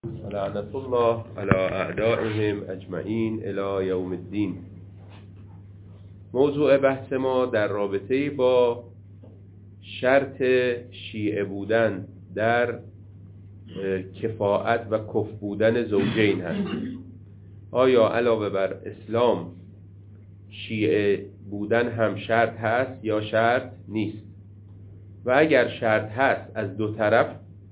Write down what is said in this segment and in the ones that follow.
لعنت الله على اعدائهم اجمعین الی یوم الدین. موضوع بحث ما در رابطه با شرط شیعه بودن در کفاءت و کف بودن زوجین هست. آیا علاوه بر اسلام شیعه بودن هم شرط هست یا شرط نیست؟ و اگر شرط هست از دو طرف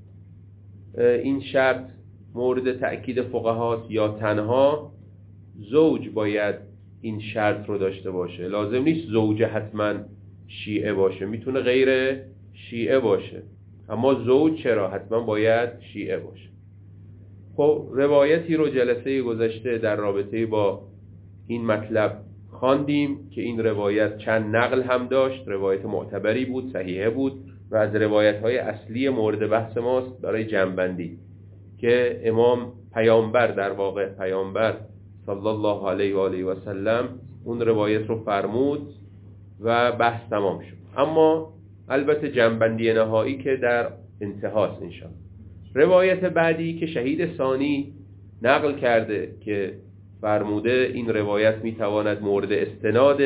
این شرط مورد تأکید فقهاست یا تنها زوج باید این شرط رو داشته باشه؟ لازم نیست زوج حتما شیعه باشه، میتونه غیر شیعه باشه، اما زوج چرا حتما باید شیعه باشه؟ خب روایتی رو جلسه گذشته در رابطه با این مطلب خواندیم که این روایت چند نقل هم داشت، روایت معتبری بود، صحیحه بود و از روایت‌های اصلی مورد بحث ماست برای جمع‌بندی که امام پیامبر، در واقع پیامبر صلی الله علیه و آله و سلم اون روایت رو فرمود و بحث تمام شد. اما البته جمع‌بندی نهایی که در انتهاست انشاءالله. روایت بعدی که شهید ثانی نقل کرده که فرموده این روایت میتواند مورد استناد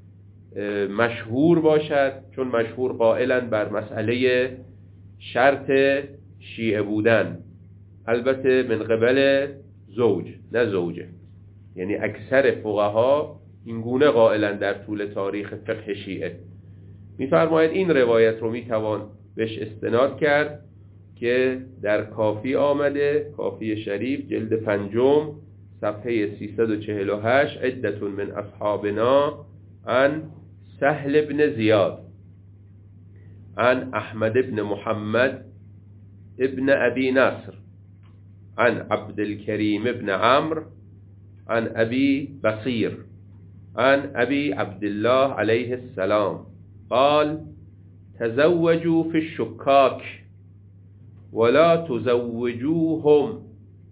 مشهور باشد، چون مشهور قائلن بر مسئله شرط شیعه بودن، البته من قبل زوج نه زوجه، یعنی اکثر فقها این گونه قائلن در طول تاریخ فقه شیعه. میفرماید این روایت رو میتوان بهش استناد کرد که در کافی آمده، کافی شریف جلد 5 صفحه 348، عدة من اصحابنا عن سهل بن زیاد عن احمد بن محمد ابن ابي نصر عن عبد الكريم بن عمرو عن ابي بصير عن ابي عبد الله عليه السلام قال تزوجوا في الشكاك ولا تزوجوهم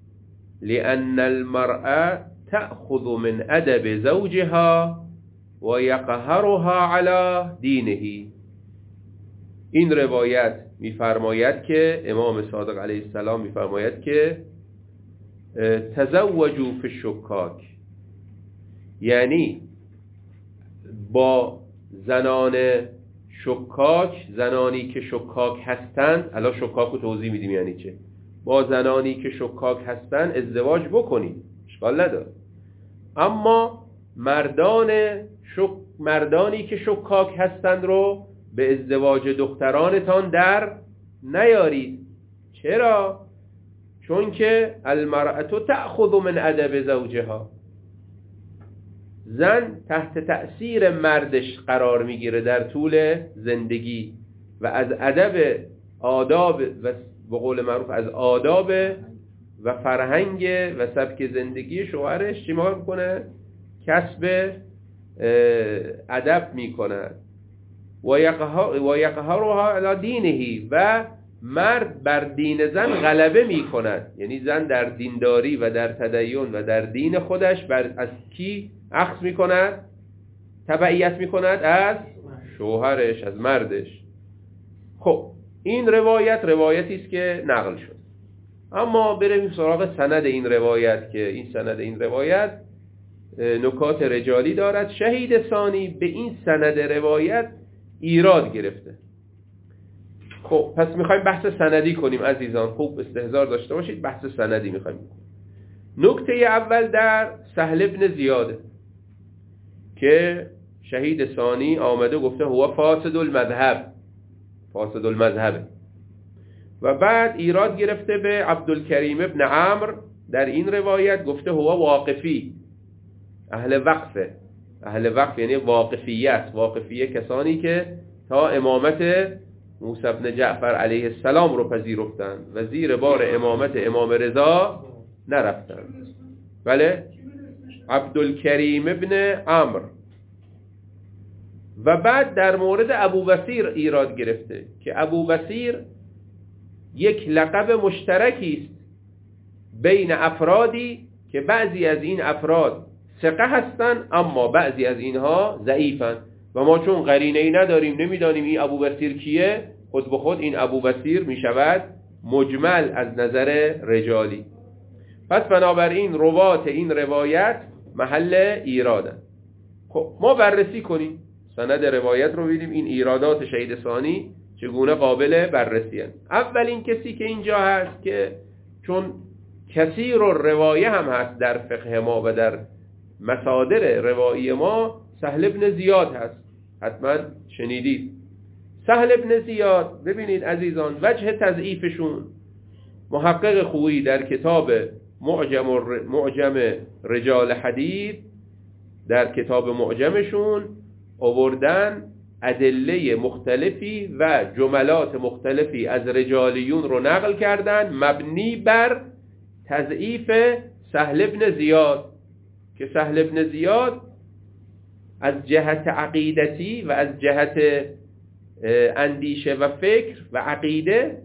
لأن المرأة تأخذ من أدب زوجها ويقهرها على دينه. این روایت میفرماید که امام صادق علیه السلام میفرماید که تزوجوا فی الشکاک، یعنی با زنان شکاک، زنانی که شکاک هستند، الان شکاک رو توضیح میدیم یعنی چه، با زنانی که شکاک هستند ازدواج بکنید، اشکال نداره، اما مردانی که شکاک هستند رو به ازدواج دخترانتان در نیارید. چرا؟ چون که المرأة تأخذ من ادب زوجها، زن تحت تأثیر مردش قرار میگیره در طول زندگی و از ادب آداب و به قول معروف از آداب و فرهنگ و سبک زندگی شوهرش چی میکنه؟ کسب ادب میکنه. و یقهرها علی دینه، و مرد بر دین زن غلبه میکند، یعنی زن در دینداری و در تدین و در دین خودش از کی اخذ میکند؟ تبعیت میکند از شوهرش، از مردش. خب این روایتی است که نقل شد. اما بریم سراغ سند این روایت که این سند این روایت نکات رجالی دارد. شهید ثانی به این سند روایت ایراد گرفته. خب پس میخوایم بحث سندی کنیم عزیزان، خوب استحضار داشته باشید، بحث سندی میخوایم کنیم. نکته اول در سهل بن زیاده که شهید ثانی آمده گفته هو فاسد المذهب، و بعد ایراد گرفته به عبدالکریم ابن عمرو در این روایت گفته هو واقفی، اهل وقف یعنی واقفیه کسانی که تا امامت موسی بن جعفر علیه السلام رو پذیرفتند و زیر بار امامت امام رضا نرفتند. بله، عبدالکریم ابن عمرو. و بعد در مورد ابو بصیر ایراد گرفته که ابو بصیر یک لقب مشترکی است بین افرادی که بعضی از این افراد ثقه هستند اما بعضی از اینها ضعیفند و ما چون قرینه‌ای نداریم نمیدانیم این ابو بصیر کیه، خود به خود این ابو بصیر میشود مجمل از نظر رجالی. پس بنابراین روات این روایت محل ایرادن. خب ما بررسی کنیم سند روایت رو، ببینیم این ایرادات شهید ثانی چگونه قابل بررسی هست. اولین کسی که اینجا هست که چون کثیر روایه هم هست در فقه ما و در مصادر روایی ما، سهل بن زیاد هست. حتما شنیدید سهل بن زیاد. ببینید عزیزان وجه تضعیفشون، محقق خویی در کتاب معجم رجال حدیث، در کتاب معجمشون آوردن ادله مختلفی و جملات مختلفی از رجالیون رو نقل کردن مبنی بر تضعیف سهل بن زیاد، که سهل بن زیاد از جهت عقیدتی و از جهت اندیشه و فکر و عقیده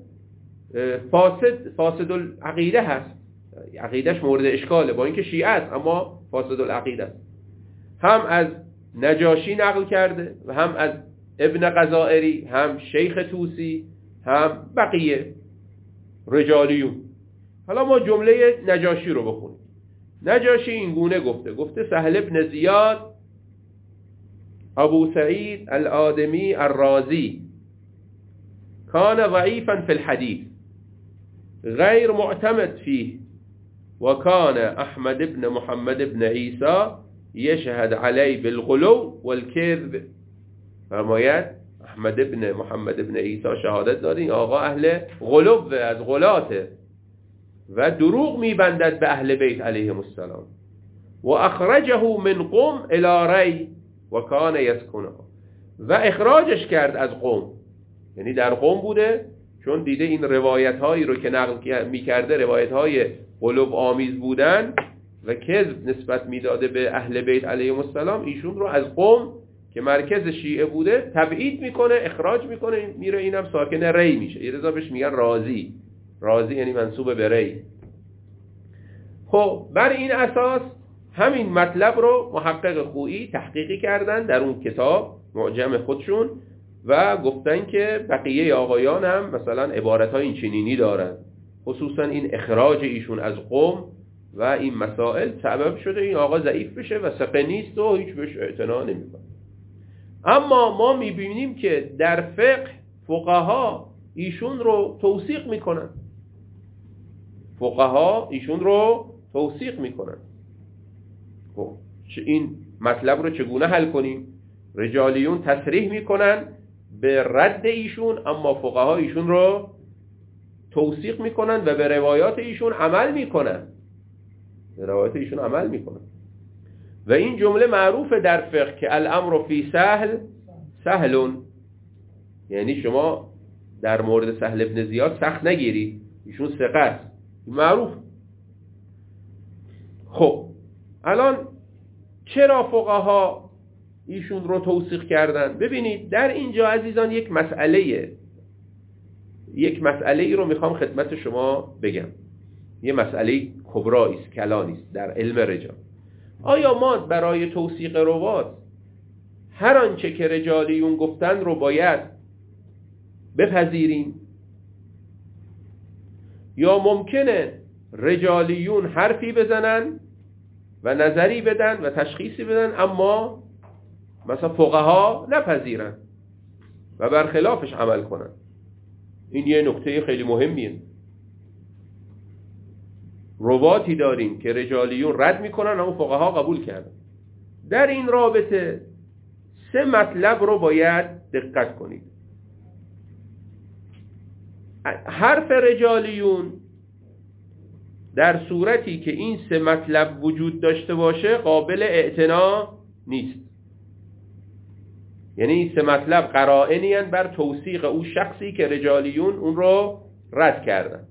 فاسد العقیده هست، عقیدش مورد اشکاله، با اینکه شیعه است اما فاسد العقیده است. هم از نجاشی نقل کرده و هم از ابن غزائری، هم شیخ توسی، هم بقیه رجالیون. حالا ما جمله نجاشی رو بخونیم. نجاشی این گونه گفته سهل بن زیاد ابو سعید الآدمی الرازی كان ضعيفا في الحديث غير معتمد فيه وكان أحمد بن محمد بن عيسى يشهد عليه بالغلو والكذب. فرماید احمد بن محمد بن عیسی شهادت داره این آقا اهل غلو، از غلاته و دروغ میبندد به اهل بیت علیهم السلام. و اخرجه من قم الى ری و کان یسکنه، و اخراجش کرد از قم، یعنی در قم بوده، چون دیده این روایت هایی رو که نقل میکرده روایت های غلو آمیز بودن و کذب نسبت میداده به اهل بیت علیهم السلام، ایشون رو از قم که مرکز شیعه بوده تبعید میکنه، اخراج میکنه، میره اینم ساکن ری میشه. یه رضا بهش میگن رازی، رازی یعنی منسوب به ری. خب بر این اساس همین مطلب رو محقق خویی تحقیقی کردن در اون کتاب معجم خودشون و گفتن که بقیه آقایان هم مثلا عبارت‌های این چنینی دارن، خصوصا این اخراج ایشون از قم و این مسائل سبب شده این آقا ضعیف بشه و ثقه نیست و هیچ بهش اعتنا نمی‌کنه. اما ما می‌بینیم که در فقه فقها ایشون رو توثیق میکنن، فقها ایشون رو توثیق میکنن. خب این مطلب رو چگونه حل کنیم؟ رجالیون تصریح میکنن به رد ایشون، اما فقها ایشون رو توثیق میکنن و به روایات ایشون عمل میکنن، به روایات ایشون عمل میکنن. و این جمله معروفه در فقه که الامر فی سهل سهلون، یعنی شما در مورد سهل بن زیاد سخت نگیرید، ایشون ثقه است، معروف. خب الان چرا فقها ایشون رو توثیق کردن؟ ببینید در اینجا عزیزان یک مسئله ای رو میخوام خدمت شما بگم، یه مسئله کبرایی است، کلانی است در علم رجال. آیا ما برای توثیق روات هر آنچه که رجالیون گفتن رو باید بپذیریم، یا ممکنه رجالیون حرفی بزنن و نظری بدن و تشخیصی بدن اما مثلا فقها نپذیرن و برخلافش عمل کنن؟ این یه نکته خیلی مهمیه. رواتی داریم که رجالیون رد میکنن اما فقها قبول کردن. در این رابطه 3 مطلب رو باید دقت کنید. حرف رجالیون در صورتی که این 3 مطلب وجود داشته باشه قابل اعتنا نیست، یعنی این 3 مطلب قرائنی هستند بر توثیق اون شخصی که رجالیون اون رو رد کردن.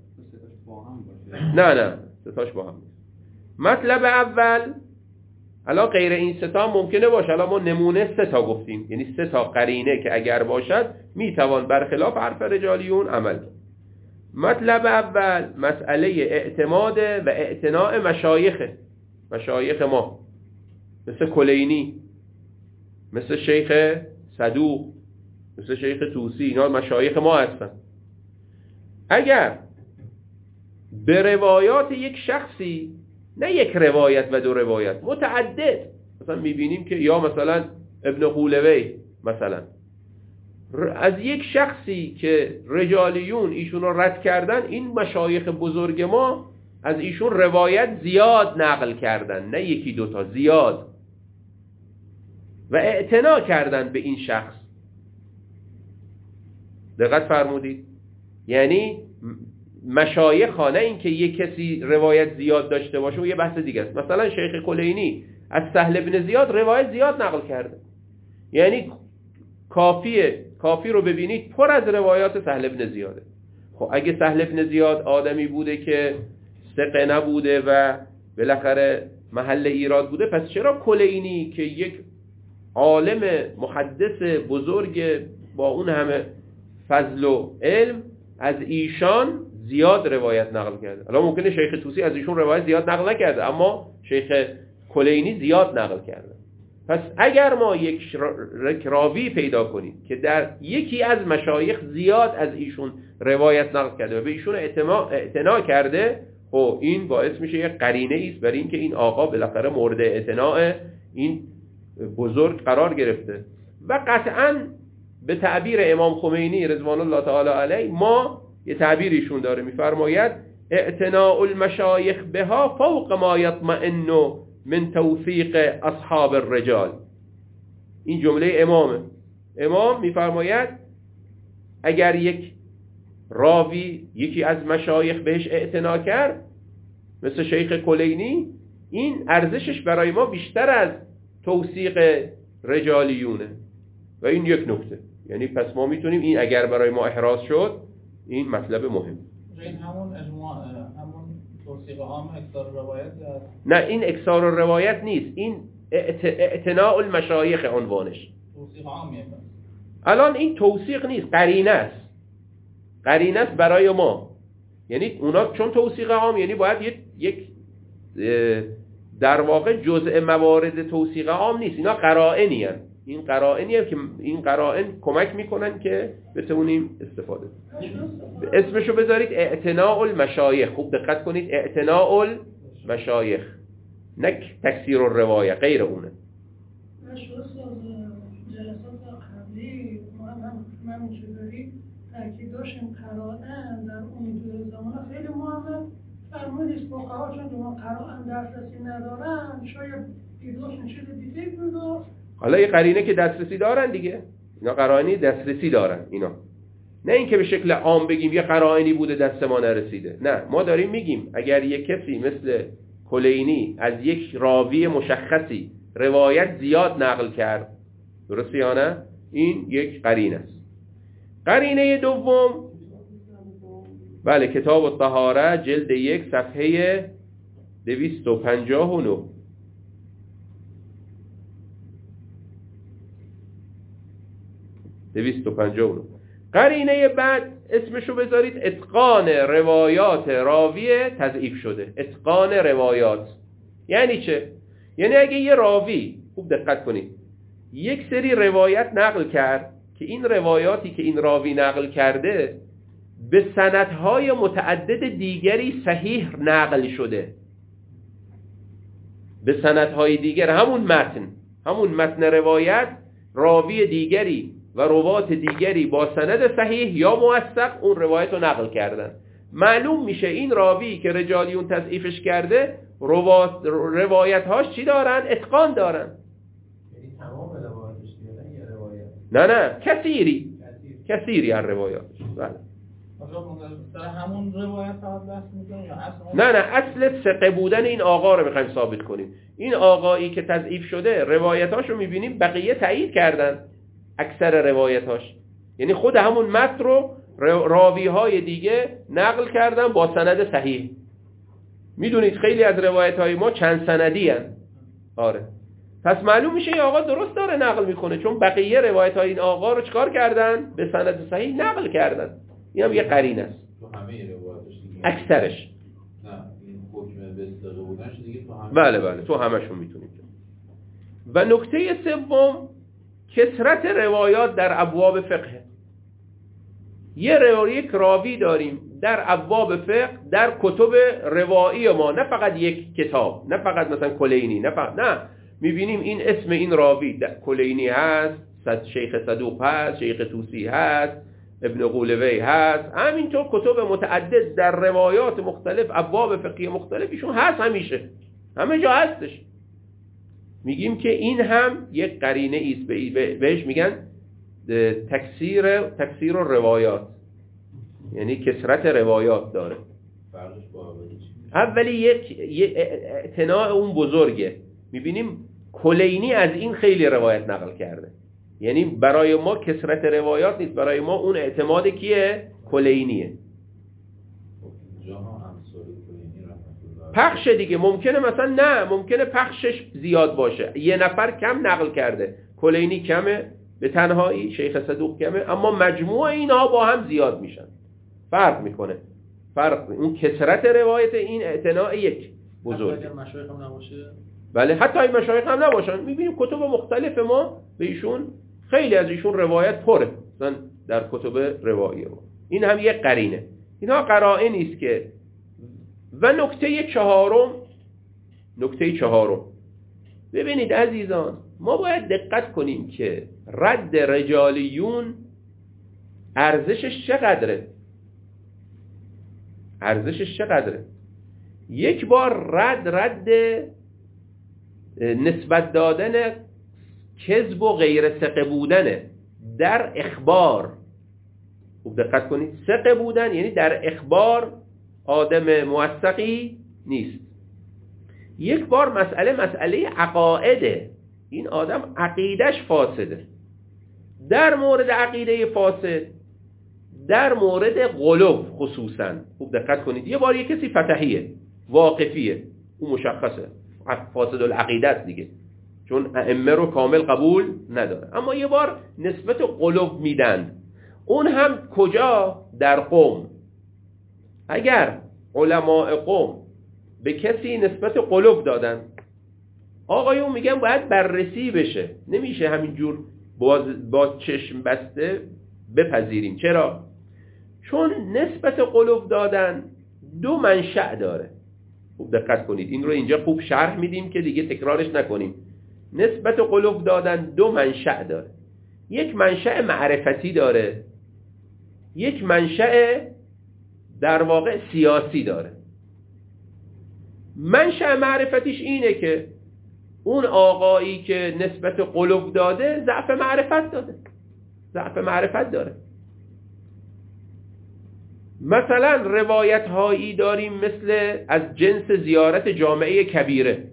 نه 3 تاش با هم نیست. مطلب اول، الان غیر این 3 تا ممکنه باشه، الان ما نمونه 3 تا گفتیم، یعنی 3 تا قرینه که اگر باشد میتوان برخلاف حرف رجالیون عمل کرد. مطلب اول مسئله اعتماد و اعتناء مشایخ ما، مثل کلینی، مثل شیخ صدوق، مثل شیخ توسی، اینا مشایخ ما هستن. اگر به روایات یک شخصی، نه یک روایت و دو روایت، متعدد. مثلا میبینیم که یا مثلا ابن قولوی مثلا از یک شخصی که رجالیون ایشون رو رد کردن، این مشایخ بزرگ ما از ایشون روایت زیاد نقل کردن، نه یکی دوتا، زیاد، و اعتنا کردن به این شخص. دقت فرمودید؟ یعنی مشایخ ها، نه این که یک کسی روایت زیاد داشته باشه و یه بحث دیگه است. مثلا شیخ کلینی از سهل بن زیاد روایت زیاد نقل کرده، یعنی کافی رو ببینید پر از روایات سهل بن زیاده. خب اگه سهل بن زیاد آدمی بوده که ثقه نبوده و بالاخره محل ایراد بوده، پس چرا کلینی که یک عالم محدث بزرگ با اون همه فضل و علم از ایشان زیاد روایت نقل کرده؟ الان ممکنه شیخ طوسی از ایشون روایت زیاد نقل نکرده، اما شیخ کلینی زیاد نقل کرده. پس اگر ما یک راوی پیدا کنیم که در یکی از مشایخ زیاد از ایشون روایت نقل کرده و به ایشون اعتنا کرده، خب این باعث میشه یک قرینه ایست برای اینکه این آقا بالاخره مورد اعتناء این بزرگ قرار گرفته. و قطعاً به تعبیر امام خمینی رضوان الله تعالی علیه، ما یه تعبیرشون داره، میفرماید اعتناء المشایخ بها فوق ما یطمئن من توثیق اصحاب الرجال. این جمله امامه. امام میفرماید اگر یک راوی یکی از مشایخ بهش اعتنا کرد مثل شیخ کلینی، این ارزشش برای ما بیشتر از توثیق رجالیونه. و این یک نکته، یعنی پس ما میتونیم این اگر برای ما احراز شد، این مطلب مهم. این همون اجماع، همون توثیق عام اکثار روایت هست؟ نه، این اکثار روایت نیست، این اعتناء المشایخ عنوانش. توثیق عامیه. الان این توثیق نیست، قرینه است. قرینه است برای ما. یعنی اونا چون توثیق عام، یعنی باید یک در واقع جزء موارد توثیق عام نیست، اینا قرائنی هست. این قرائنی هست که این قرائن کمک میکنن که بتونیم استفاده. اسمشو بذارید اعتناء المشایخ. خوب دقت کنید، اعتناء المشایخ، نه تکثیر الروایه، غیر اونه. جلسات قبلی من چطوری تاکید داشتیم قرائن در اون دور زمان خیلی مهمه. فرمودید فقها چون ما قرائن دسترسی ندارن، شاید دیدوشون چیز دیگه بود. حالا یه قرینه که دسترسی دارن دیگه، اینا قرائنی دسترسی دارن اینا، نه اینکه به شکل عام بگیم یه قرائنی بوده دست ما نرسیده. نه، ما داریم میگیم اگر یک کسی مثل کلینی از یک راوی مشخصی روایت زیاد نقل کرد، درسته یا نه؟ این یک قرینه است. قرینه دوم، بله، کتاب الطهاره جلد 1 صفحه 259. قرینه بعد اسمشو بذارید اتقان روایات راوی تضعیف شده. اتقان روایات یعنی چه؟ یعنی اگه یه راوی، خوب دقت کنید، یک سری روایت نقل کرد که این روایاتی که این راوی نقل کرده به سندهای متعدد دیگری صحیح نقل شده، به سندهای دیگر، همون متن روایت راوی دیگری و روات دیگری با سند صحیح یا موثق اون روایت رو نقل کردن. معلوم میشه این راوی که رجالیون تضعیفش کرده روایت‌هاش چی دارن؟ اتقان دارن. یعنی تمام روایتش دیدن یا روایت؟ نه کثیری از روایاتش. بله. در همون روایت فقط بحث می‌کنیم یا اصل؟ نه، اصل ثقه بودن این آقا رو می‌خوایم ثابت کنیم. این آقایی که تضعیف شده روایت‌هاشو می‌بینیم بقیه تایید کردن، اکثر روایت‌هاش، یعنی خود همون متن رو راوی‌های دیگه نقل کردن با سند صحیح. میدونید خیلی از روایت‌های ما چند سندی هستند. آره. پس معلوم میشه این آقا درست داره نقل میکنه، چون بقیه روایت‌های این آقا رو چکار کردن؟ به سند صحیح نقل کردن. این هم یه قرینه است. تو همه روایتش دیگه اکثرش. نه، این حکم به استقامت بودنش دیگه تو همه. بله، تو همشون میتونید. و نکته سوم، کثرت روایات در ابواب فقه. یک راوی داریم در ابواب فقه، در کتب روایی ما، نه فقط یک کتاب، نه فقط مثلا کلینی، نه میبینیم این اسم این راوی کلینی هست، شیخ صدوق هست، شیخ توسی هست، ابن قولوی هست، همینطور کتب متعدد در روایات مختلف، ابواب فقهی مختلفشون هست، همیشه همه جا هستش. میگیم که این هم یک قرینه ایست، بهش میگن تکثیر روایات، یعنی کثرت روایات داره. فرقش با اولی یک اعتناع اون بزرگه. میبینیم کلینی از این خیلی روایت نقل کرده، یعنی برای ما کثرت روایات نیست، برای ما اون اعتماد کیه؟ کلینیه. پخش دیگه ممکنه مثلا نه، ممکنه پخشش زیاد باشه، یه نفر کم نقل کرده، کلینی کمه به تنهایی، شیخ صدوق کمه، اما مجموع اینها با هم زیاد میشن، فرق میکنه. فرق اون کثرت روایت، این اعتناع یک بزرگ. اگر مشایخ هم نباشه، بله حتی این مشایخ هم نباشن، میبینیم کتب مختلف ما به ایشون خیلی از ایشون روایت پره مثلا در کتب روایی ما. این هم یک قرینه. اینها قرائن است که و نکته چهارم ببینید عزیزان، ما باید دقت کنیم که رد رجالیون ارزشش چقدره. یک بار رد نسبت دادن کذب و غیر ثقه بودنه در اخبار. خوب دقت کنید، ثقه بودن یعنی در اخبار آدم موثقی نیست. یک بار مسئله عقائده، این آدم عقیدش فاسده. در مورد عقیده فاسد، در مورد غلو خصوصا خوب دقت کنید، یه بار یک کسی فتحیه، واقفیه، اون مشخصه فاسد العقیده است دیگه، چون ائمه رو کامل قبول نداره. اما یه بار نسبت غلو میدن، اون هم کجا؟ در قوم. اگر علماء قوم به کسی نسبت غلو دادن، آقایون میگن باید بررسی بشه، نمیشه همینجور با چشم بسته بپذیریم. چرا؟ چون نسبت غلو دادن دو منشأ داره. خوب دقت کنید، این رو اینجا خوب شرح میدیم که دیگه تکرارش نکنیم. نسبت غلو دادن دو منشأ داره، یک منشأ معرفتی داره، یک منشأ در واقع سیاسی داره. منشأ معرفتیش اینه که اون آقایی که نسبت غلو داده ضعف معرفت داره. مثلا روایت هایی داریم مثل از جنس زیارت جامعه کبیره.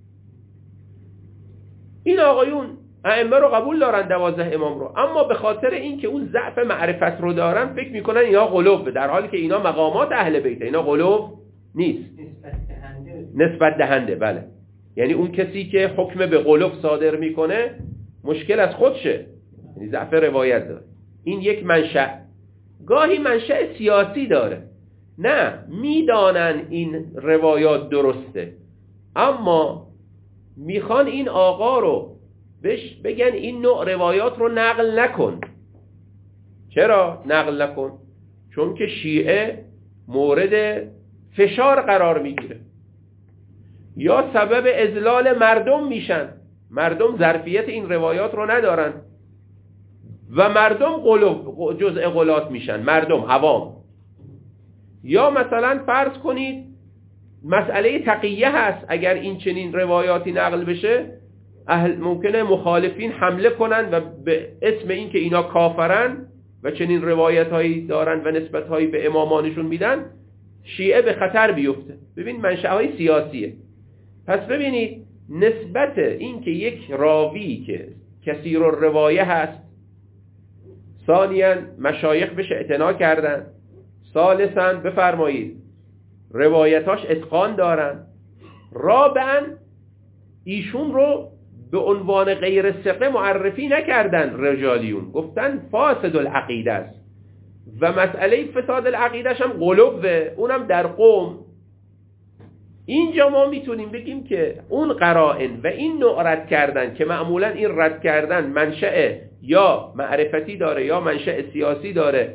این آقایون ائمه رو قبول دارن، 12 امام رو، اما به خاطر اینکه اون ضعف معرفت رو دارن فکر میکنن اینا غلو، در حالی که اینا مقامات اهل بیت، اینا غلو نیست، نسبت دهنده. بله، یعنی اون کسی که حکم به غلو صادر میکنه مشکل از خودشه، یعنی ضعف روایت داره. این یک منشأ. گاهی منشأ سیاسی داره، نه میدانن این روایات درسته، اما میخوان این آقا رو بگن این نوع روایات رو نقل نکن. چرا نقل نکن؟ چون که شیعه مورد فشار قرار میگیره یا سبب اذلال مردم میشن، مردم ظرفیت این روایات رو ندارن و مردم جزء غلات میشن، مردم عوام. یا مثلا فرض کنید مسئله تقیه هست، اگر این چنین روایاتی نقل بشه ممکنه مخالفین حمله کنن و به اسم این که اینا کافرن و چنین روایت هایی دارن و نسبت هایی به امامانشون میدن، شیعه به خطر بیفته. ببین منشأهای سیاسیه. پس ببینید نسبت این که یک راوی که کثیر الروایه هست، ثانیاً مشایخ بهش اعتنا کردن، ثالثاً بفرمایید روایتاش اتقان دارن، رابعاً ایشون رو به عنوان غیر ثقه معرفی نکردن رجالیون، گفتن فاسد العقیده است و مسئله فساد العقیدهش هم غلوه، اونم در قوم. اینجا ما میتونیم بگیم که اون قرائن و این نوع رد کردن که معمولا این رد کردن منشأ یا معرفتی داره یا منشأ سیاسی داره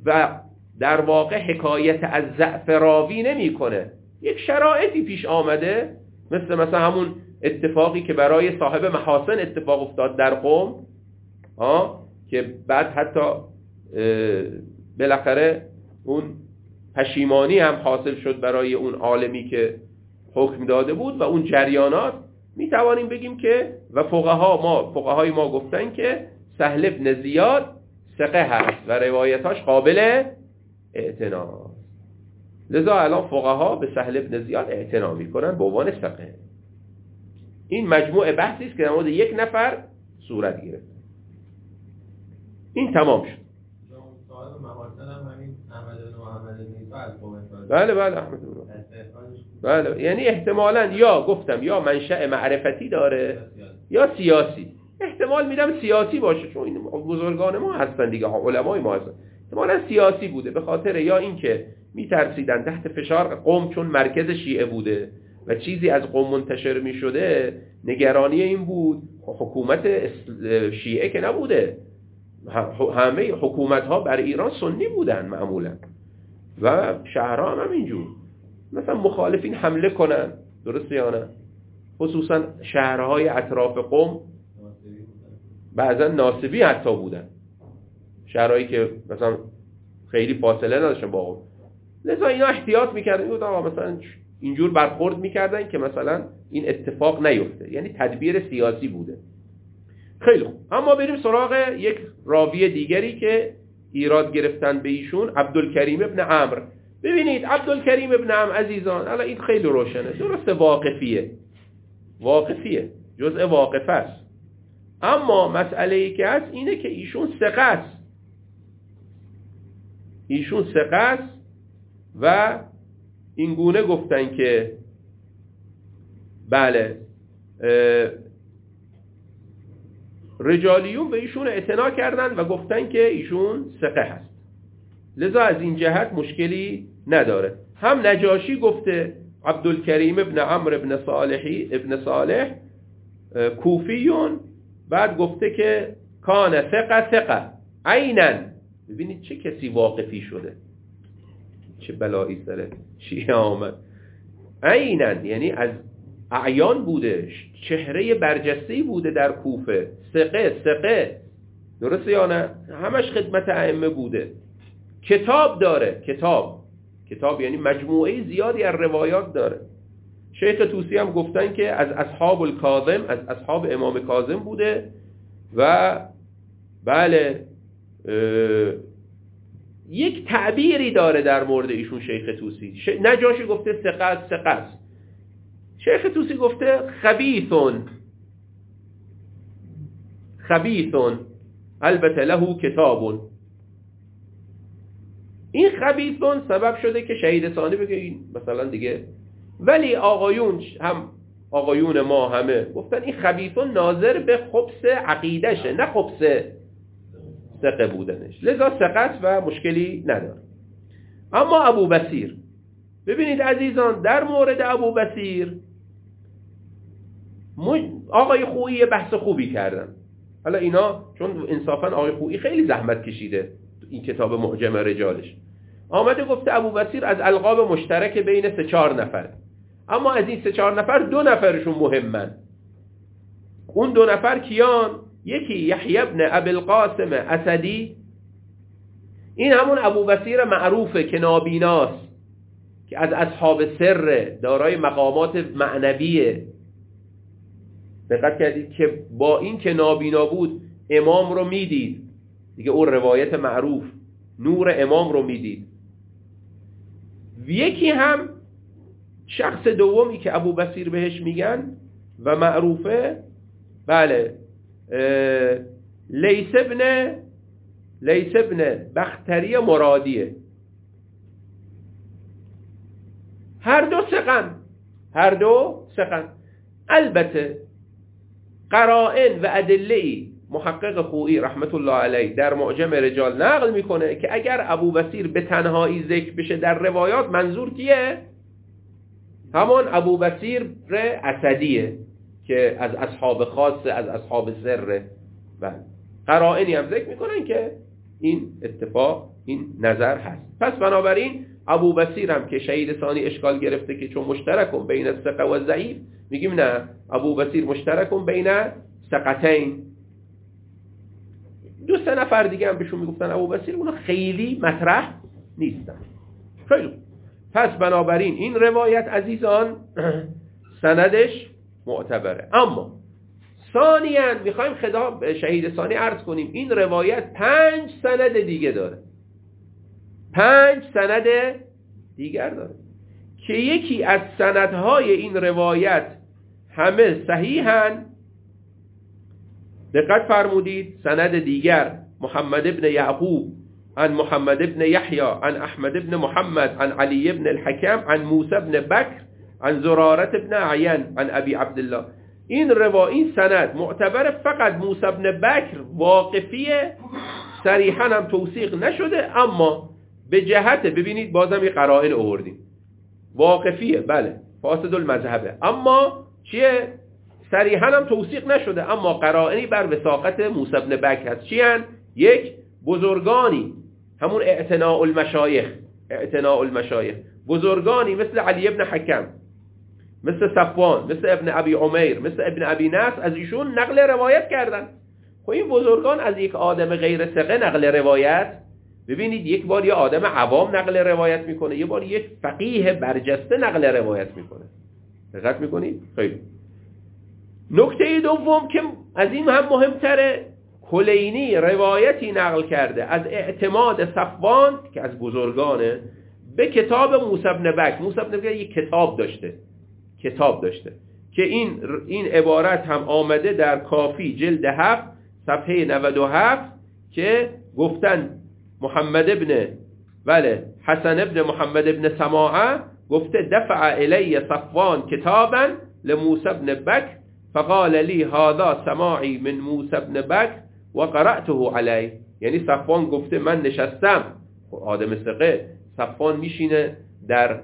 و در واقع حکایت از ضعف راوی نمیکنه. یک شرایطی پیش آمده، مثلا همون اتفاقی که برای صاحب محاسن اتفاق افتاد در قم، که بعد حتی بالاخره اون پشیمانی هم حاصل شد برای اون عالمی که حکم داده بود و اون جریانات. می توانیم بگیم که و فقهای ما گفتن که سهل بن زیاد ثقه هست و روایتاش قابل اعتناست. لذا الان فقها به سهل بن زیاد اعتنا میکنن به عنوان ثقه. این مجموع بحثی است که در مورد یک نفر صورت گرفت. این تمام شد. صاحب محاسن هم همین احمد بن محمد نیسا از قوم. بله احمد بن. یعنی احتمالاً یا گفتم یا منشأ معرفتی داره یا سیاسی. احتمال میدم سیاسی باشه، چون این بزرگان ما هستن دیگه، علمای ما هستن. احتمالاً سیاسی بوده، به خاطر یا اینکه میترسیدن تحت فشار قوم، چون مرکز شیعه بوده و چیزی از قوم منتشر میشده، نگرانی این بود حکومت شیعه که نبوده، همه حکومت ها بر ایران سنی بودن معمولا و شهرها هم اینجور، مثلا مخالفین حمله کنن، درسته یا نه؟ خصوصا شهرهای اطراف قم بعضا ناصبی حتی بودن، شهرهایی که مثلا خیلی فاصله نداشتن با قم. لذا اینا احتیاط میکردن، میگفتن آقا مثلا اینجور برخورد میکردن که مثلا این اتفاق نیفته، یعنی تدبیر سیاسی بوده. خیلی خوب، اما بریم سراغ یک راوی دیگری که ایراد گرفتن به ایشون، عبدالکریم ابن عمرو. ببینید عبدالکریم ابن عمرو عزیزان، الان این خیلی روشنه، درسته واقفیه، جزء واقفه است، اما مسئله ای که هست اینه که ایشون ثقه است و این گونه گفتن که بله رجالیون به ایشون اعتنا کردن و گفتن که ایشون ثقه هست، لذا از این جهت مشکلی نداره. هم نجاشی گفته عبدالکریم ابن عمرو ابن صالح کوفیون، بعد گفته که کان ثقه عیناً. ببینید چه کسی واقفی شده، چه بلایی سر شیعه آمد. عیناً یعنی از اعیان بوده، چهره برجسته‌ای بوده در کوفه، ثقه، درسته یا نه؟ همش خدمت ائمه بوده، کتاب داره، کتاب یعنی مجموعه زیادی از روایات داره. شیخ طوسی هم گفتن که از اصحاب الکاظم، از اصحاب امام کاظم بوده و بله یک تعبیری داره در مورد ایشون شیخ طوسی. نجاشی گفته ثقه است، شیخ طوسی گفته خبیثون البته له کتابون. این خبیثون سبب شده که شهید ثانی بگه این مثلا دیگه، ولی آقایون ما همه گفتن این خبیثون ناظر به خبث عقیدشه، نه خبث ثقه بودنش، لذا ثقه و مشکلی نداره. اما ابو بصیر، ببینید عزیزان، در مورد ابو بصیر آقای خویی بحث خوبی کردن. حالا اینا چون انصافا آقای خویی خیلی زحمت کشیده این کتاب معجم رجالش، آمده گفته ابو بصیر از القاب مشترک بین 3-4 نفر، اما از این 3-4 نفر 2 نفرشون مهمن. اون 2 نفر کیان؟ یکی یحیی ابن ابی القاسم اسدی، این همون ابو بصیر معروفه که نابیناست، که از اصحاب سر، دارای مقامات معنویه. دقت کردید که با این که نابینا بود امام رو میدید دیگه، اون روایت معروف نور امام رو میدید. یکی هم شخص دومی که ابو بصیر بهش میگن و معروفه، بله لیث ابن بختری مرادیه. هر دو سقن. البته قرائن و ادله‌ای محقق خویی رحمت الله علیه در معجم رجال نقل میکنه که اگر ابو بصیر به تنهایی ذکر بشه در روایات، منظور کیه؟ همان ابو بصیر اسدیه که از اصحاب خاصه، از اصحاب سره. بله قرائنی هم ذکر میکنن که این اتفاق این نظر هست. پس بنابراین ابو بصیر هم که شهید ثانی اشکال گرفته که چون مشترکون بین الثقه و ضعیف، میگیم نه، ابو بصیر مشترکون بین ثقتین. 2-3 نفر دیگه هم بهشون میگفتن ابو بصیر، اونا خیلی مطرح نیستن. خیلی پس بنابراین این روایت عزیزان سندش معتبره. اما ثانیاً میخوایم خطاب شهید ثانی عرض کنیم این روایت 5 سند دیگه داره، 5 سند دیگر داره که یکی از سندهای این روایت همه صحیحن. دقت فرمودید سند دیگر محمد ابن یعقوب عن محمد ابن یحیی عن احمد ابن محمد عن علی ابن الحکم عن موسی ابن بکر عن زرارة ابن عین عن ابی عبدالله. این سند معتبر، فقط موسی ابن بکر واقفیه، صریحا هم توثیق نشده، اما به جهت ببینید بازم یه قرائن آوردیم، واقفیه بله فاسد المذهبه، اما چیه؟ صریحا هم توثیق نشده، اما قرائنی بر وثاقت موسی ابن بکر هست. چیان؟ یک، بزرگانی، همون اعتناء المشایخ، بزرگانی مثل علی ابن حکم، مثل صفوان، مثل ابن ابی عمیر، مثل ابن ابی نصر از ایشون نقل روایت کردن. خب این بزرگان از یک آدم غیر ثقه نقل روایت، ببینید یک بار یه آدم عوام نقل روایت میکنه، یه بار یک فقیه برجسته نقل روایت میکنه. دقت میکنید؟ خیلی. نکته دوم که از این هم مهمتره، کلینی روایتی نقل کرده از اعتماد صفوان که از بزرگانه به کتاب موسی بن بکر. موسی بن بکر یک کتاب داشته که این عبارت هم آمده در کافی جلد 7 صفحه 97 که گفتن محمد ابن حسن ابن محمد ابن سماعه گفته دفع الی صفوان کتابا لموسی بن بکر فقال لی هذا سماعی من موسی بن بکر و قرأته علی. یعنی صفوان گفته من نشستم، آدم ثقه، صفوان میشینه در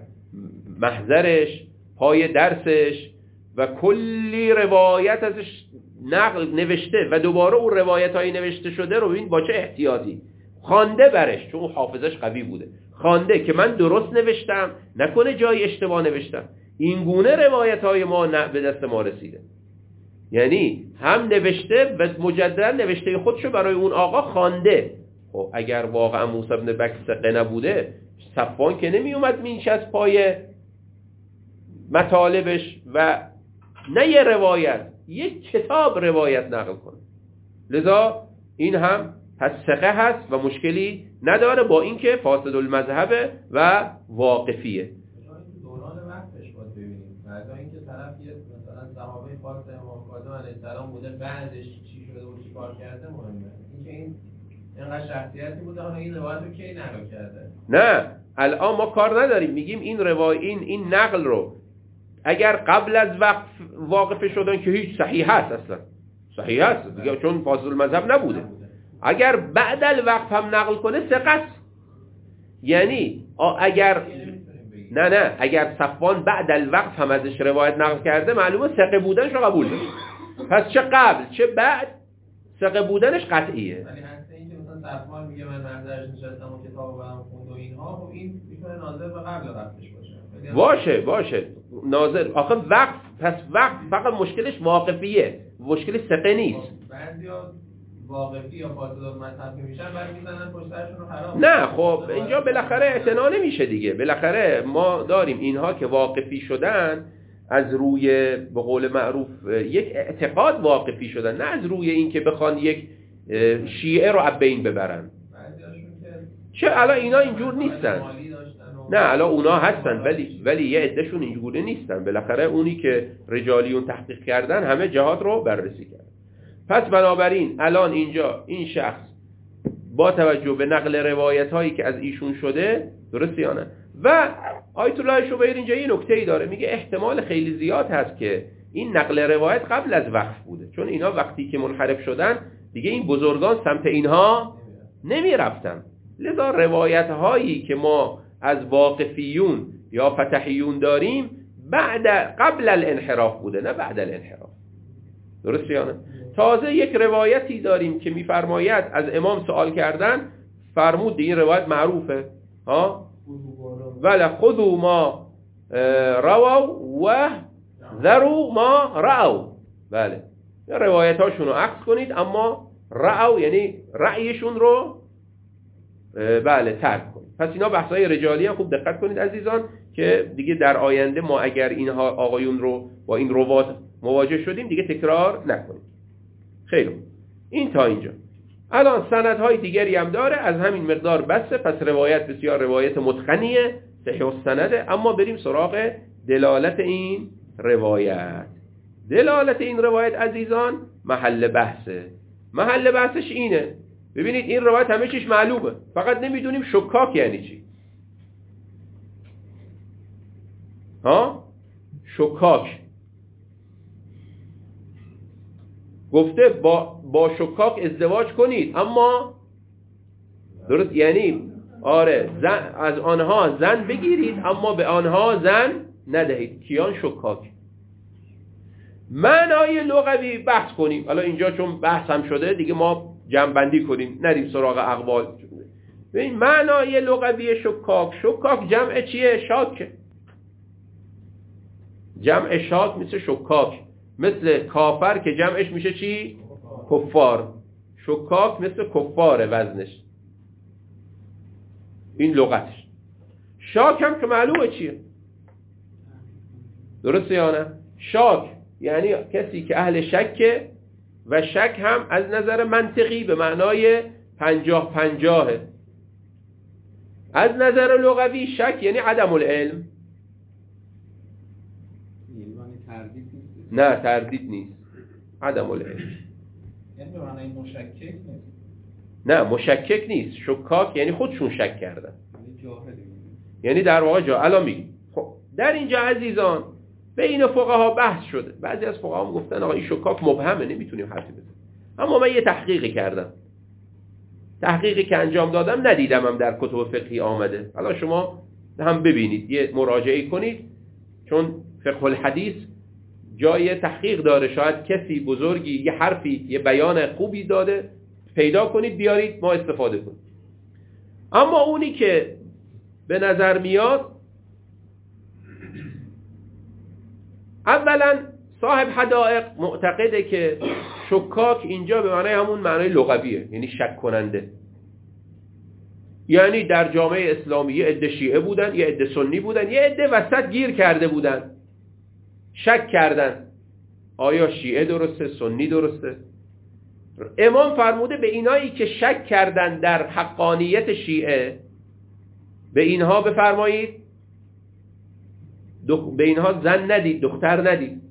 محضرش پای درسش و کلی روایت ازش نوشته و دوباره اون روایت های نوشته شده رو ببین با چه احتیاطی خوانده برش، چون حافظش قوی بوده، خوانده که من درست نوشتم، نکنه جای اشتباه نوشتم. این گونه روایت های ما به دست ما رسیده، یعنی هم نوشته و مجددا نوشته خودشو برای اون آقا خوانده. خب اگر واقعا موسی بن بکر ثقه نبوده، صفوان که نمی اومد مینشست پای مطالبش و نه یه روایت، یک کتاب روایت نقل کنه. لذا این هم پس ثقه هست و مشکلی نداره، با اینکه فاسد المذهبه و واقفیه. دوران وقتش باید ببینیم، بعد اینکه طرف یه مثلا صحابه خاص امام کاظم علیه السلام بوده، بعدش چی شده و چی کار کرده مهمه. اینکه این اینقدر شخصیتی بوده، حالا این روایت رو کی نقل کرده؟ نه الان ما کار نداریم، میگیم این نقل رو اگر قبل از وقت واقف شدن که هیچ صحیح هست، اصلا صحیح هست دیگه، چون فاسد المذهب نبوده. اگر بعد الوقت هم نقل کنه ثقه است. یعنی اگر نه اگر صفوان بعد الوقت هم ازش روایت نقل کرده، معلومه ثقه بودنش رو قبول داره. پس چه قبل چه بعد ثقه بودنش قطعیه. ولی هست اینکه مثلا صفوان میگه من منظرش نشستم و کتابو برام خوند و اینها، خب این میتونه ناظر به قبل وقتش باشه. ناظر آخه وقت فقط مشکلش واقفیه، مشکل ثقه نیست. بعضیا واقفی یا فاسد المذهب میشن بعد میزنن پشت سرشون رو خراب. نه خب اینجا بالاخره اعتنا نمیشه دیگه. بالاخره ما داریم اینها که واقفی شدن از روی به قول معروف یک اعتقاد واقفی شدن، نه از روی این که بخوان یک شیعه رو بین ببرن. چه الان اینا اینجور نیستن. نه الان اونا هستن ولی یه عدهشون اینجوری نیستن. بالاخره اونی که رجالیون تحقیق کردن همه جهات رو بررسی کردن. پس بنابراین الان اینجا این شخص با توجه به نقل روایت هایی که از ایشون شده، درسته یا نه؟ و آیت الله شبیر اینجا یه نکته‌ای داره، میگه احتمال خیلی زیاد هست که این نقل روایت قبل از وقف بوده، چون اینا وقتی که منحرف شدن دیگه این بزرگان سمت اینها نمی رفتن. لذا روایت هایی که ما از واقفیون یا فتحیون داریم قبل الانحراف بوده، نه بعد الانحراف. درسته یا نه؟ تازه یک روایتی داریم که میفرماید از امام سوال کردن فرمود، این روایت معروفه ها، ولی خذوا ما روا و ذروا ما رأوا. بله روایت هاشون رو عکس کنید اما رأوا یعنی رأیشون رو بله ترک کنید. پس اینا بحثای رجالی هم خوب دقت کنید عزیزان که دیگه در آینده ما اگر اینها آقایون رو با این روات مواجه شدیم دیگه تکرار نکنیم. خیلی این تا اینجا. الان سندهای دیگری هم داره، از همین مقدار بسه. پس روایت بسیار روایت متقنیه، صحیح السنده. اما بریم سراغ دلالت این روایت. دلالت این روایت عزیزان محل بحثه. محل بحثش اینه، ببینید این روایت همه چیش معلومه، فقط نمیدونیم شکاک یعنی چی. ها؟ شکاک گفته با شکاک ازدواج کنید، اما درست یعنی آره از آنها زن بگیرید اما به آنها زن ندهید. کیان شکاک؟ معنای لغوی بحث کنیم. حالا اینجا چون بحث هم شده دیگه ما جمع کنیم، نریم سراغ اقوال. ببین معنای لغوی شکاک، شکاک جمع چیه؟ شاک. جمع شاک مثل شکاک، مثل کافر که جمعش میشه چی؟ کفار. شکاک مثل کفاره وزنش، این لغتش. شاک هم که معلومه چیه، درسته یا نه؟ شاک یعنی کسی که اهل شکه و شک هم از نظر منطقی به معنای 50-50. از نظر لغوی شک یعنی عدم العلم. نه تردید نیست، عدم العلم. یعنی به معنای مشکک نیست. نه مشکک نیست، شکاک یعنی خودشون شک کردن، یعنی در واقع الان میگیم. خب در اینجا عزیزان بین فقها بحث شده. بعضی از فقها هم گفتن آقا این شکاک مبهمه، نمیتونیم حرفی بزنیم. اما من یه تحقیقی کردم، تحقیقی که انجام دادم ندیدم هم در کتب فقهی آمده. حالا شما هم ببینید، یه مراجعه کنید، چون فقه الحدیث جای تحقیق داره. شاید کسی بزرگی یه حرفی یه بیان خوبی داده، پیدا کنید بیارید ما استفاده کنید. اما اونی که به نظر میاد، اولا صاحب حدائق معتقده که شکاک اینجا به معنای همون معنای لغویه، یعنی شک کننده. یعنی در جامعه اسلامی یه عده شیعه بودن، یه عده سنی بودن، یه عده وسط گیر کرده بودن، شک کردن آیا شیعه درسته سنی درسته. امام فرموده به اینایی که شک کردن در حقانیت شیعه، به اینها بفرمایید به اینها زن ندید، دختر ندید.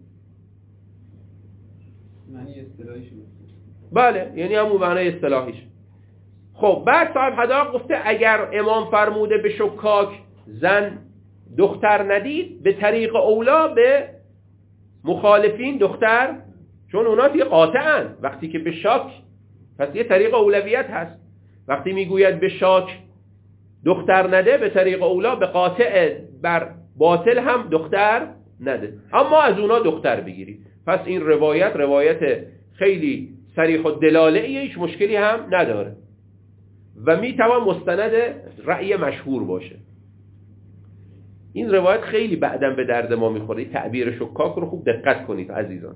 معنی اصطلاحیش بله یعنی همون معنی اصطلاحیش. خب بعد صاحب حدائق گفته اگر امام فرموده به شکاک زن دختر ندید، به طریق اولا به مخالفین دختر، چون اونا دیگه قاطعن وقتی که به شاک، پس یه طریق اولویت هست. وقتی میگوید به شاک دختر نده، به طریق اولا به قاطع بر باطل هم دختر نده، اما از اونا دختر بگیری. پس این روایت خیلی صریح و دلاله‌ایه، هیچ مشکلی هم نداره و میتوان مستند رأی مشهور باشه. این روایت خیلی بعداً به درد ما میخوره. تعبیر شکاک رو خوب دقت کنید عزیزان.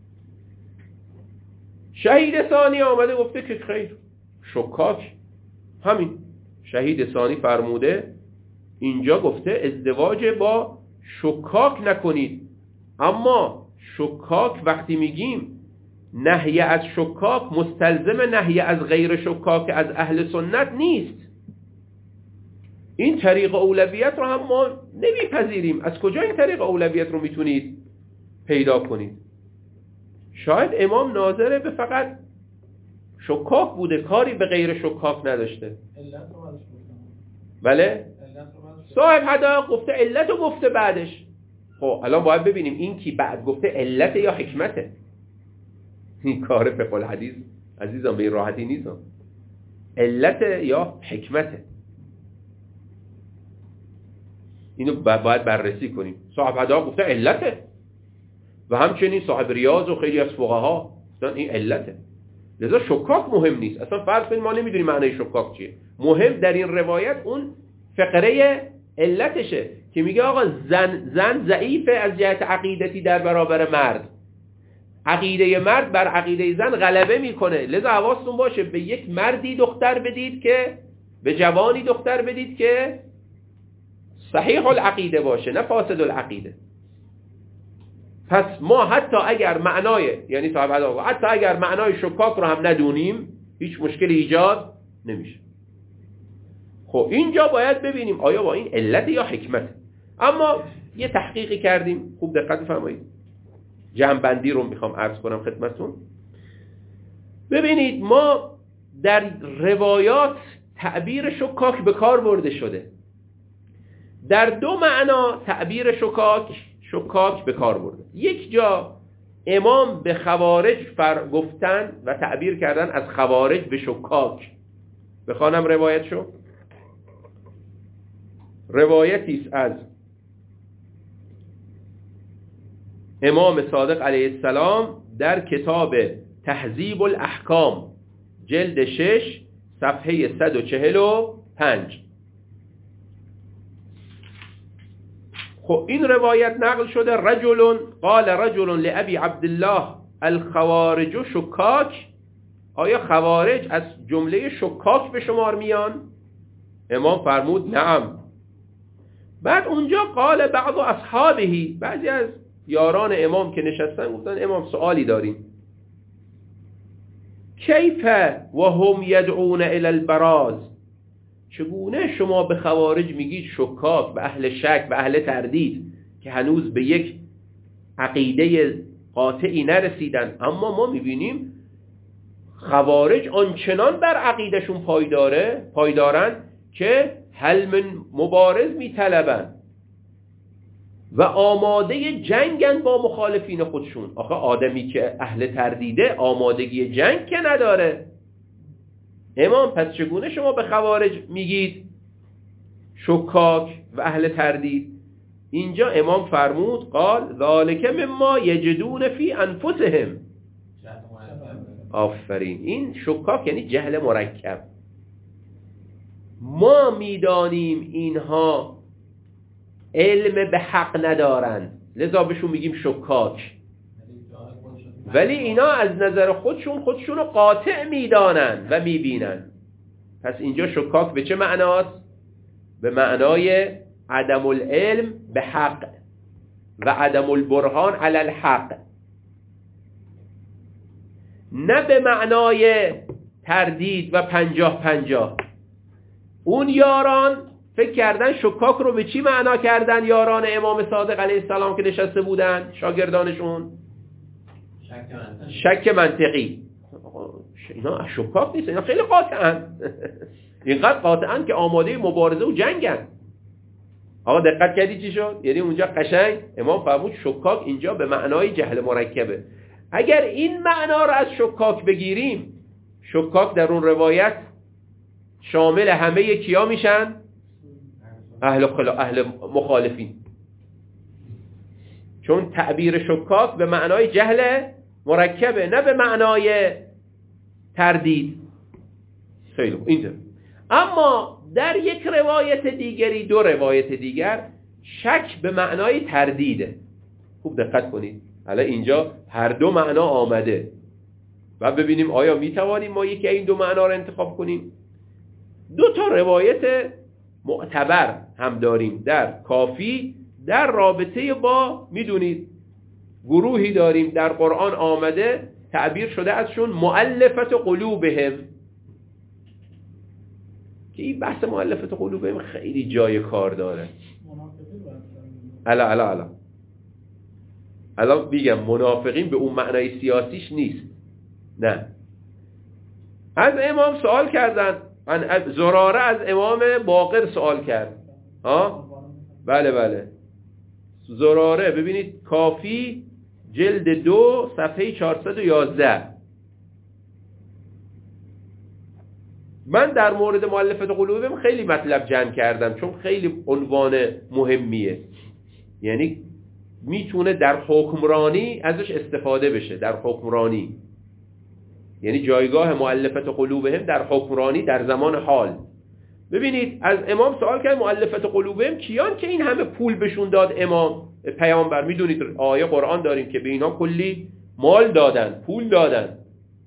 شهید ثانی آمده گفته که خیر شکاک همین. شهید ثانی فرموده اینجا گفته ازدواج با شکاک نکنید. اما شکاک وقتی میگیم نهی از شکاک مستلزم نهی از غیر شکاک از اهل سنت نیست. این طریق اولویت رو هم ما نمیپذیریم. از کجا این طریق اولویت رو میتونید پیدا کنید؟ شاید امام ناظره به فقط شکاک بوده، کاری به غیر شکاک نداشته. بله؟ صاحب حدائق گفته علت رو گفته بعدش. خب الان باید ببینیم این کی بعد گفته علت یا حکمته. این کار فقه الحدیث عزیزان به این راحتی نیست. علت یا حکمته، اینو باید بررسی کنیم. صاحب حدائق گفته علته و همچنین صاحب ریاض و خیلی از فقها گفتن این علته. لذا شکاک مهم نیست. اصلا فرض کنید ما نمیدونیم معنی شکاک چیه، مهم در این روایت اون فقره علتشه که میگه آقا زن ضعیفه از جهت عقیدتی در برابر مرد، عقیده مرد بر عقیده زن غلبه میکنه، لذا حواستون باشه به یک مردی دختر بدید که به جوانی دختر بدید که صحیح العقیده باشه نه فاسد العقیده. پس ما حتی اگر معنای یعنی صاحب علاقه حتی اگر معنای شکاک رو هم ندونیم هیچ مشکلی ایجاد نمیشه. خب اینجا باید ببینیم آیا با این علت یا حکمت. اما یه تحقیقی کردیم، خوب دقت فرمایید، جمع‌بندی رو میخوام عرض کنم خدمتتون. ببینید ما در روایات تعبیر شکاک به کار برده شده، در دو معنا تعبیر شکاک به کار برده. یک جا امام به خوارج گفتن و تعبیر کردن از خوارج به شکاک. بخوانم روایت شو. روایتی است از امام صادق علیه السلام در کتاب تهذیب الاحکام جلد 6 صفحه 145. خب این روایت نقل شده قال رجل لأبي عبدالله الخوارج شکاک. آیا خوارج از جمله شکاک به شمار میان؟ امام فرمود نعم. بعد اونجا قال بعض اصحابه، بعضی از یاران امام که نشستن گفتن امام سوالی داریم، کیف و هم یدعون الی البراز، چگونه شما به خوارج میگید شکاک، به اهل شک، به اهل تردید که هنوز به یک عقیده قاطعی نرسیدن، اما ما میبینیم خوارج آنچنان بر عقیدشون پایدارن که هل من مبارز میطلبن و آماده جنگن با مخالفین خودشون. آخه آدمی که اهل تردیده آمادگی جنگ که نداره. امام پس چگونه شما به خوارج میگید شکاک و اهل تردید؟ اینجا امام فرمود قال ذالک مما یجدون فی انفسهم. آفرین. این شکاک یعنی جهل مرکب. ما میدانیم اینها علم به حق ندارند لذا بهشون میگیم شکاک، ولی اینا از نظر خودشون رو قاطع میدانند و میبینند. پس اینجا شکاک به چه معناست؟ به معنای عدم العلم به حق و عدم البرهان علی الحق، نه به معنای تردید و 50-50. اون یاران فکر کردن شکاک رو به چی معنا کردن؟ یاران امام صادق علیه السلام که نشسته بودن شاگردانشون شک منطقی. اینا شکاک نیست، اینا خیلی قاطعن. اینقدر قاطعن که آماده مبارزه و جنگن. آقا دقت کردی چی شد؟ یعنی اونجا قشنگ امام فرمود شکاک اینجا به معنای جهل مرکبه. اگر این معنا رو از شکاک بگیریم، شکاک در اون روایت شامل همه کیا میشن؟ اهل مخالفین. چون تعبیر شکاک به معنای جهل مرکبه نه به معنای تردید. خیلی اینجا. اما در یک روایت دیگری، دو روایت دیگر، شک به معنای تردیده. خوب دقت کنید. الان اینجا هر دو معنا آمده و ببینیم آیا میتوانیم ما یکی این دو معنا رو انتخاب کنیم. دو تا روایت معتبر هم داریم در کافی در رابطه با، میدونید گروهی داریم در قرآن آمده تعبیر شده ازشون مؤلفت قلوبهم، که این بحث مؤلفت قلوبهم خیلی جای کار داره. الان میگم منافقین به اون معنای سیاسیش نیست، نه. از امام سوال کردن، زراره از امام باقر سوال کرد. بله زراره، ببینید کافی جلد 2 صفحه 411. من در مورد مؤلفت قلوبهم خیلی مطلب جمع کردم چون خیلی عنوان مهمیه، یعنی میتونه در حکمرانی ازش استفاده بشه. در حکمرانی یعنی جایگاه مؤلفت قلوبهم در حکمرانی در زمان حال، ببینید از امام سوال کرد مؤلفت قلوبهم کیان که این همه پول بهشون داد امام پیامبر. میدونید آیه قرآن داریم که به اینا کلی مال دادن، پول دادن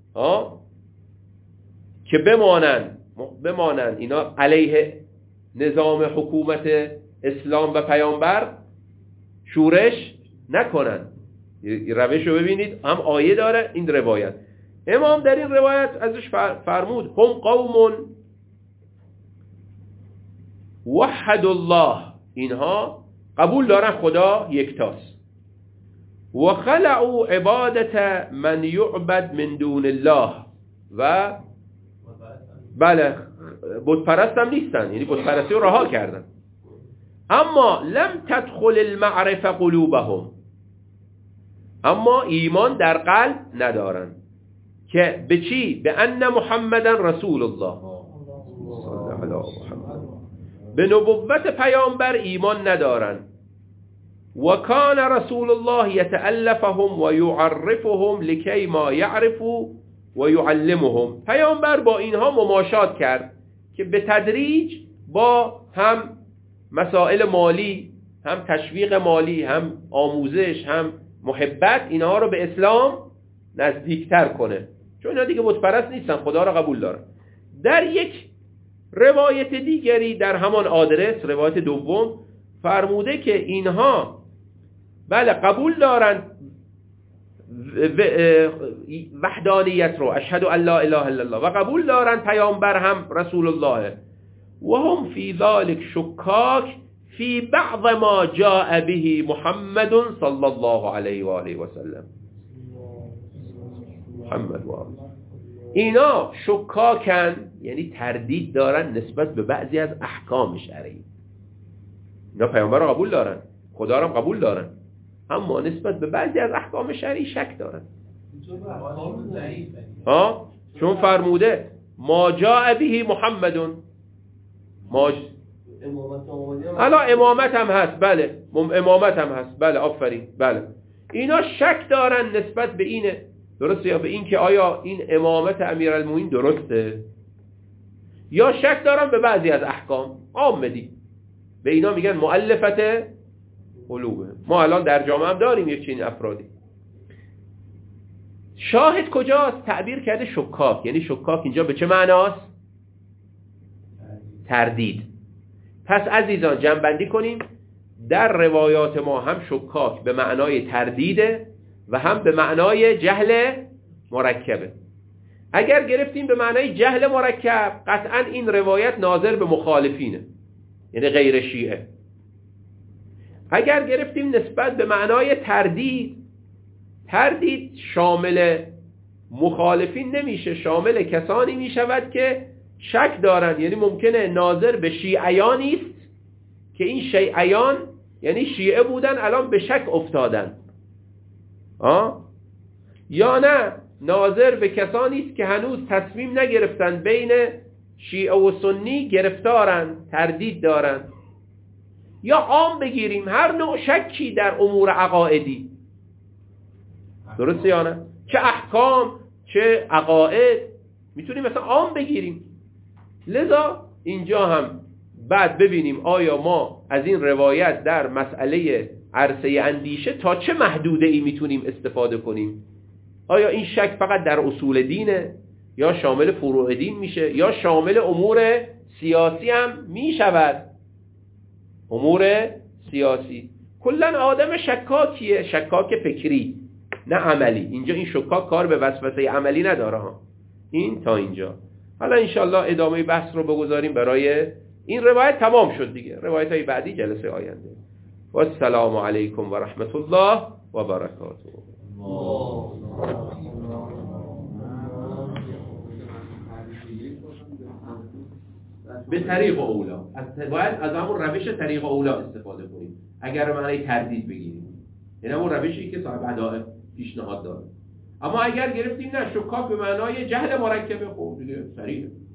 که بمانن اینا علیه نظام حکومت اسلام و پیامبر شورش نکنن. روش رو ببینید، هم آیه داره این روایت. امام در این روایت ازش فرمود هم قوم وحد الله، اینها قبول دارن خدا یکتاست، و خلعوا عبادت من یعبد من دون الله، و بله بت پرست هم نیستن، یعنی بت پرستی رو رها کردن. اما لم تدخل المعرفه قلوبهم، اما ایمان در قلب ندارن. که به چی؟ به ان محمدن رسول الله، صلی الله علیه محمد، به نبوت پیامبر ایمان ندارن. و کان رسول الله یتألفهم و یعرفهم لکی ما یعرفوا و یعلمهم، پیامبر با اینها مماشات کرد که به تدریج با هم مسائل مالی، هم تشویق مالی، هم آموزش، هم محبت، اینها رو به اسلام نزدیکتر کنه، چون اینا دیگه بت پرست نیستن، خدا رو قبول دارن. در یک روایت دیگری در همان آدرس، روایت دوم، فرموده که اینها بله قبول دارن وحدانیت رو، اشهد ان لا اله الا الله، و قبول دارن پیامبر هم رسول الله، و هم فی ذلک شکاک فی بعض ما جاء به محمد صلی الله علیه و آله و سلم. محمد و آله. اینا شکاکن، یعنی تردید دارن نسبت به بعضی از احکام شرعی. اینا پیامبر رو قبول دارن، خدا رو هم قبول دارن، اما نسبت به بعضی از احکام شرعی شک دارن. چون فرموده ما جاء به محمدون، الان امامت هم هست، بله امامت هم هست، بله آفرین، بله. اینا شک دارن نسبت به اینه، درسته، یا به این که آیا این امامت امیرالمومنین درسته، یا شک دارن به بعضی از احکام عامدی. به اینا میگن مؤلفت قلوبه. ما الان در جامعه هم داریم یک چنین افرادی. شاهد کجاست؟ تعبیر کرده شکاک، یعنی شکاک اینجا به چه معناست؟ تردید. پس عزیزان جمع‌بندی کنیم، در روایات ما هم شکاک به معنای تردیده و هم به معنای جهل مرکبه. اگر گرفتیم به معنای جهل مرکب، قطعا این روایت ناظر به مخالفینه، یعنی غیر شیعه. اگر گرفتیم نسبت به معنای تردید شامل مخالفین نمیشه، شامل کسانی میشود که شک دارن، یعنی ممکنه ناظر به شیعیانی است که این شیعیان یعنی شیعه بودن الان به شک افتادن، یا نه ناظر به کسانی است که هنوز تصمیم نگرفتن، بین شیعه و سنی گرفتارن، تردید دارن. یا عام بگیریم هر نوع شکی در امور عقائدی، درسته یا نه؟ چه احکام چه عقاید، میتونیم مثلا عام بگیریم. لذا اینجا هم بعد ببینیم آیا ما از این روایت در مسئله عرصه اندیشه تا چه محدوده ای میتونیم استفاده کنیم. آیا این شک فقط در اصول دینه، یا شامل فروع دین میشه، یا شامل امور سیاسی هم میشود؟ امور سیاسی کلن آدم شکاکیه، شکاک فکری نه عملی. اینجا این شکاک کار به وسوسه عملی نداره ها. این تا اینجا. حالا انشالله ادامه بحث رو بگذاریم برای این روایت. تمام شد دیگه، روایت های بعدی جلسه آینده. و السلام علیکم و رحمت الله و برکاته. به طریق اولا، باید از همون روش طریق اولا استفاده کنیم اگر معنی تردید بگیریم، یعنی همون روشی که صاحب ادعا پیشنهاد داره. اما اگر گرفتیم نه شکاک به معنای جهل مرکبه، خب دیگه صریحه.